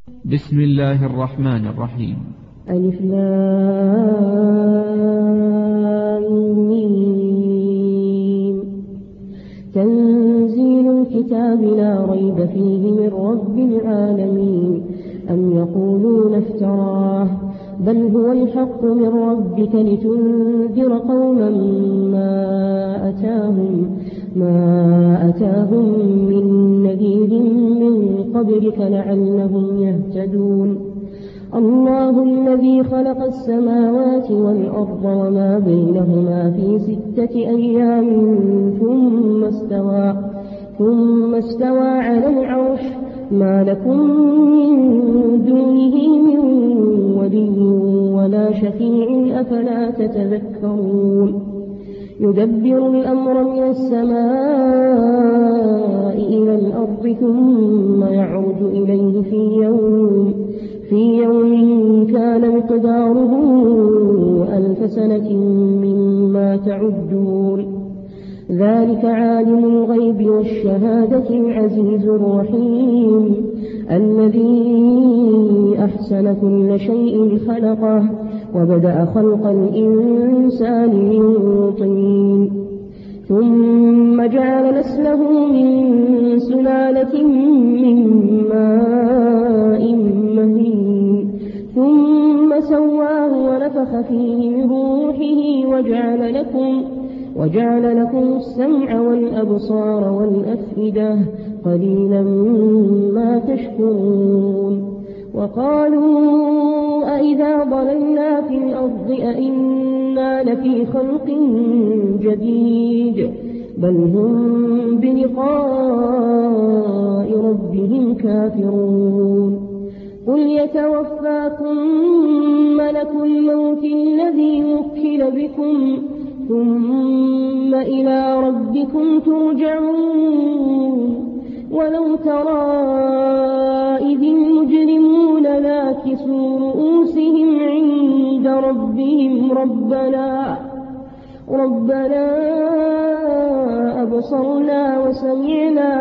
بسم الله الرحمن الرحيم. ألف لام ميم. تنزيل الكتاب لا ريب فيه من رب العالمين. أم يقولون افتراه بل هو الحق من ربك لتنذر قوما ما أتاهم من نذير من قبلك لعلهم يهتدون. الله الذي خلق السماوات والأرض وما بينهما في 6 أيام ثم استوى على العرش ما لكم من دونه من ولي ولا شفيع أفلا تتذكرون. يدبر الأمر من السماء إلى الأرض ثم يعرج إليه في يوم كان مقداره 1000 سنة مما تعدون. ذلك عالم الغيب والشهادة العزيز الرحيم الذي أحسن كل شيء خلقه وبدأ خلق الإنسان من طين ثم جعل نسله من سلالة من ماء مهين ثم سواه ونفخ فيه من روحه وجعل لكم السمع والأبصار والأفئدة قليلا ما تشكرون. وقالوا أئذا ضللنا في الأرض أئنا لفي خلق جديد بل هم بلقاء ربهم كافرون. قل يتوفاكم ملك الموت الذي وكل بكم ثم إلى ربكم ترجعون. ولو ترى إذ المجرمون ناكسوا رؤوسهم عند ربهم ربنا أبصرنا وسمعنا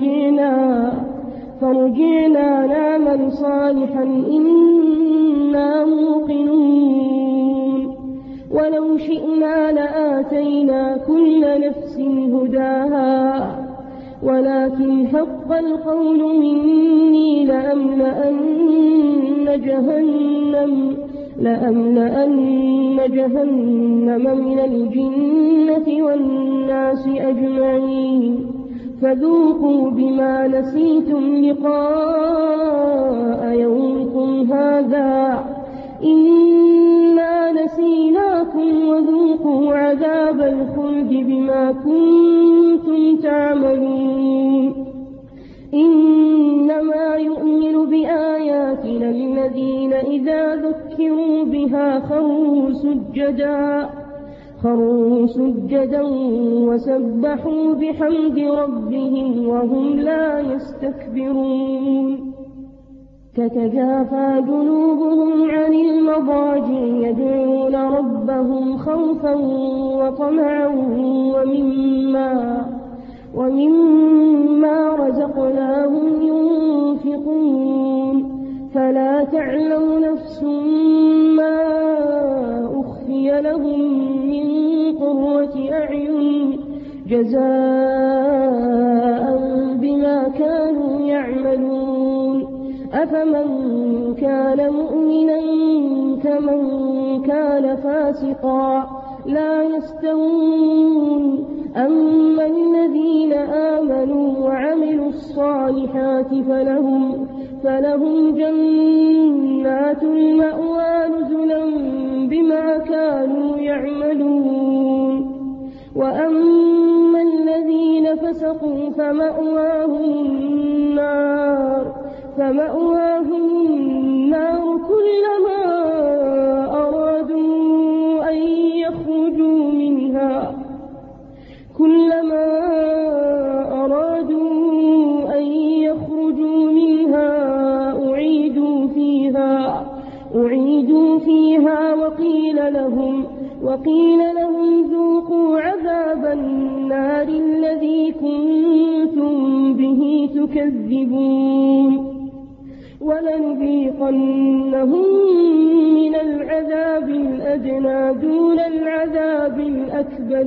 فرجعنا نعمل صالحا إنا موقنون. ولو شئنا لآتينا كل نفس هداها ولكن حق القول مني لأملأن جهنم من الجنة والناس أجمعين. فذوقوا بما نسيتم لقاء يومكم هذا إنا نسيناكم وذوقوا عذاب الخلد بما كنتم تعملون. إنما يؤمن بآياتنا الذين إذا ذكروا بها خروا سجدا وسبحوا بحمد ربهم وهم لا يستكبرون. تتجافى جنوبهم عن المضاجع يدعون ربهم خوفا وطمعا ومما رزقناهم ينفقون. فلا تعلم نفس ما أخفي لهم من قرة أعين جزاء بما كانوا يعملون. أفمن كان مؤمنا كمن كان فاسقا لا يستوون. أما الذين آمنوا وعملوا الصالحات فلهم جنات المأوى نزلا بما كانوا يعملون. وأما الذين فسقوا فمأواهم النار كلما أرادوا أن يخرجوا منها أعيدوا فيها وقيل لهم ذوقوا عذاب النار الذي كنتم به تكذبون. ولنذيقنهم من العذاب الأدنى دون العذاب الأكبر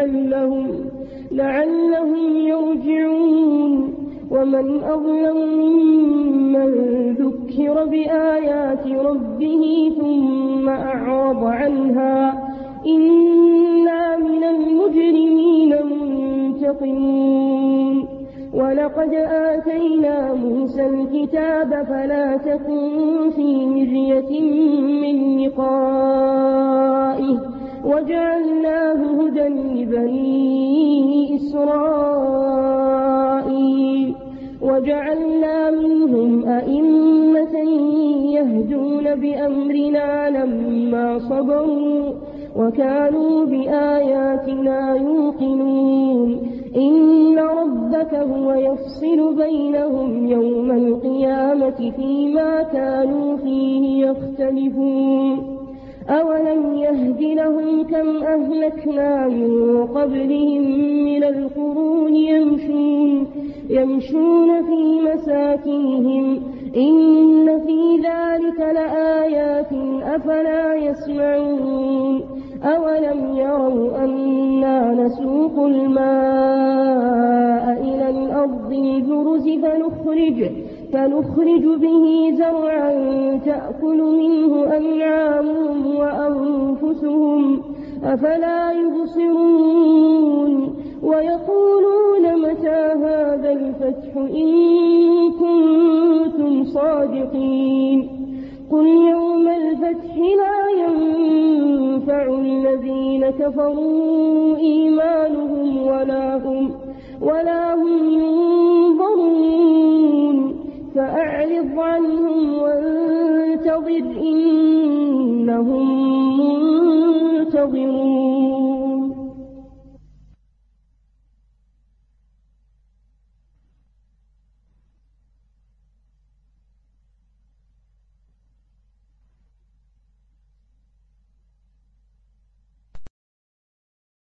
لعلهم يرجعون. ومن أظلم ممن ذكر بآيات ربه ثم أعرض عنها إنا من المجرمين منتقمون. ولقد آتينا موسى الكتاب فلا تكن في مرية من لقائه وجعلناه هدى لبني إسرائيل وجعلنا منهم أئمة يهدون بأمرنا لما صبروا وكانوا بآياتنا يوقنون. إن ربك هو يفصل بينهم يوم القيامة فيما كانوا فيه يختلفون. أولم يهد لهم كم أهلكنا من قبلهم من القرون يمشون في مساكنهم إن في ذلك لآيات أفلا يسمعون. أولم يروا أنا نسوق الماء إلى الأرض الجرز فنخرج به زرعا تأكل منه أنعامهم وأنفسهم أفلا يبصرون. ويقولون متى هذا الفتح إن كنتم صادقين. قل يوم الفتح لا ينفع الذين كفروا إيمانهم ولا هم ينظرون. فأعرض عنهم وانتظر إنهم منتظرون.